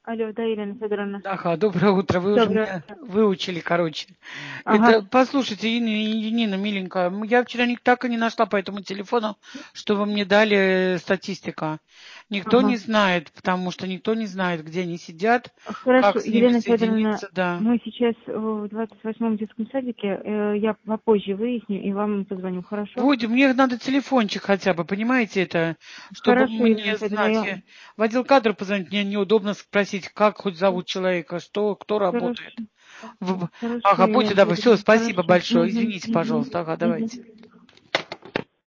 Алло, да, Елена Федоровна. Ага, доброе утро. Вы уже Доброе меня утро. выучили, короче. Ага, Это, послушайте, Нина, миленькая, я вчера так и не нашла по этому телефону, что вы мне дали статистика. Никто ага. не знает, потому что никто не знает, где они сидят, Хорошо, как с ними Елена Федоровна, соединиться, да. мы сейчас в 28-м детском садике. Я попозже выясню и вам позвоню, хорошо? Будем, мне надо телефончик хотя бы, понимаете это, чтобы Хорошо, мне Елена Федоровна, знать. я... В отдел кадров позвонить, мне неудобно спросить, как хоть зовут человека, кто работает. Хорошо. В- Хорошо, Ага, будьте Елена добры. Все, Федоровна, спасибо хорошо. большое. Извините, пожалуйста. Ага, давайте.